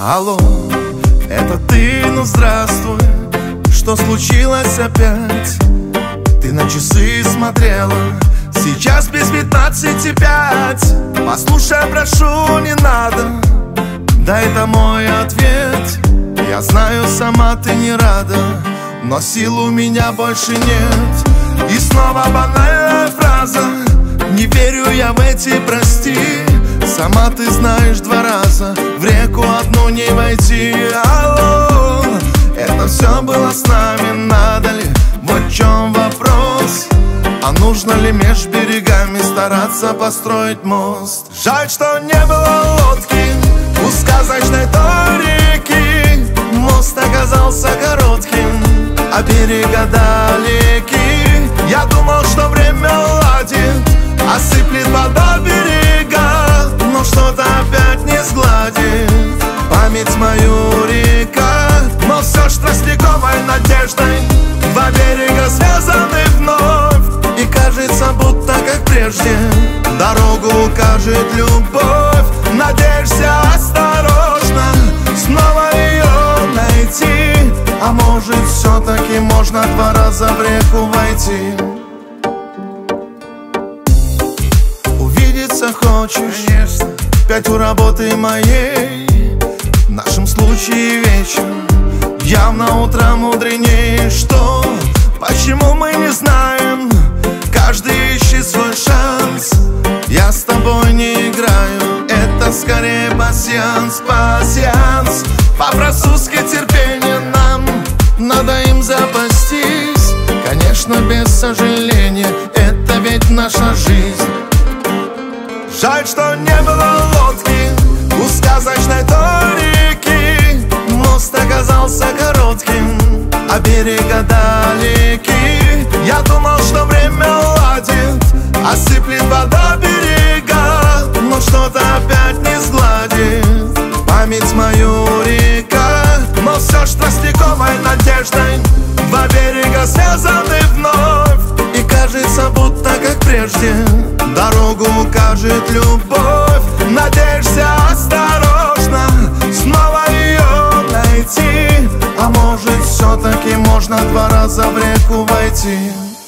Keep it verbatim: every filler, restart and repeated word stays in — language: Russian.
Алло, это ты, ну здравствуй. Что случилось опять? Ты на часы смотрела, сейчас без пятнадцати пять. Послушай, прошу, не надо, да это мой ответ. Я знаю, сама ты не рада, но сил у меня больше нет. И снова банальная фраза: не верю я в эти прости. Сама ты знаешь, два раза в реку одну не войти. Алло, это все было с нами, надо ли? Вот в чем вопрос. А нужно ли меж берегами стараться построить мост? Жаль, что не было лодки у сказочной той реки. Мост оказался коротким, а берега далеки. Я думал, что время ладит, осыплет вода берега, но что-то опять не сгладит память мою река. Но все ж тростниковой надеждой два берега связаны вновь, и кажется, будто как прежде дорогу укажет любовь. Надеешься осторожно снова ее найти, а может, все-таки можно два раза в реку войти. Увидеться хочешь? Конечно. Пять у работы моей, в нашем случае вечер явно утром мудренее. Что? Почему мы не знаем? Каждый ищет свой шанс. Я с тобой не играю, это скорее пасьянс, пасьянс. По-французски терпение нам, надо им запастись. Конечно, без сожаления, это ведь наша жизнь. Жаль, что не было лодки у сказочной той реки. Мост оказался коротким, а берега далеки. Я думал, что время ладит, осыплет вода берега, но что-то опять не сгладит память мою река. Но все ж тростниковой надеждой два берега связаны вновь, и кажется, будто как прежде дорогу укажет любовь. Надеешься осторожно снова ее найти, а может, все-таки можно два раза в реку войти.